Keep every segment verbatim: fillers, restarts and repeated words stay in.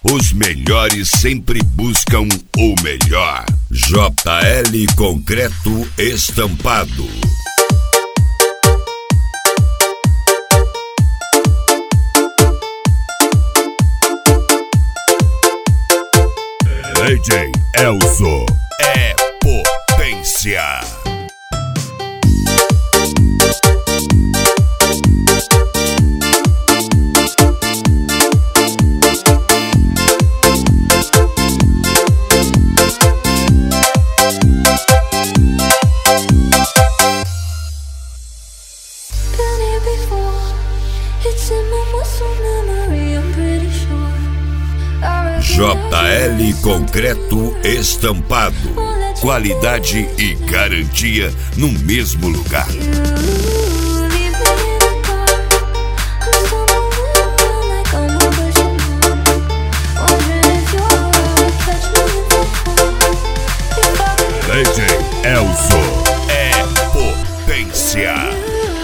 Os melhores sempre buscam o melhor. J L Concreto Estampado. D J Elzo é potência. J L Concreto Estampado. Qualidade e garantia no mesmo lugar. D J Elzo é potência.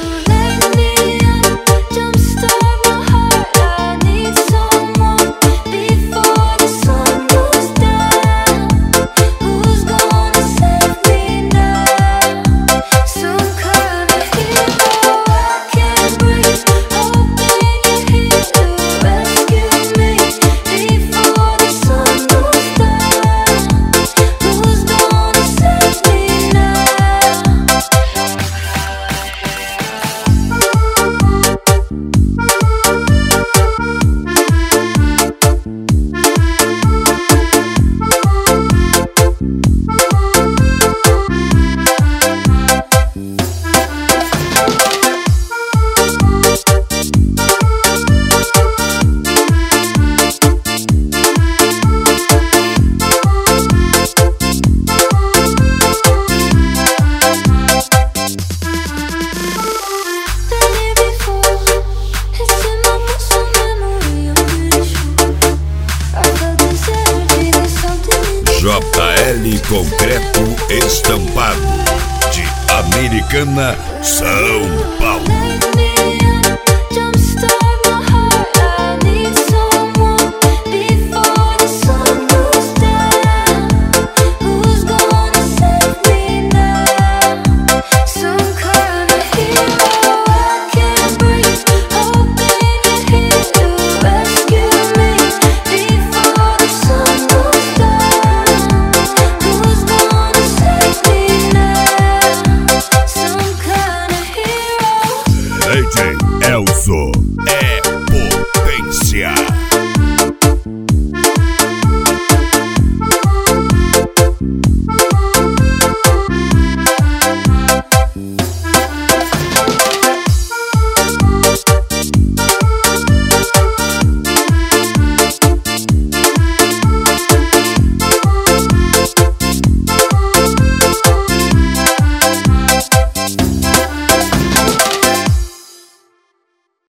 J L Concreto Estampado, de Americana, São Paulo.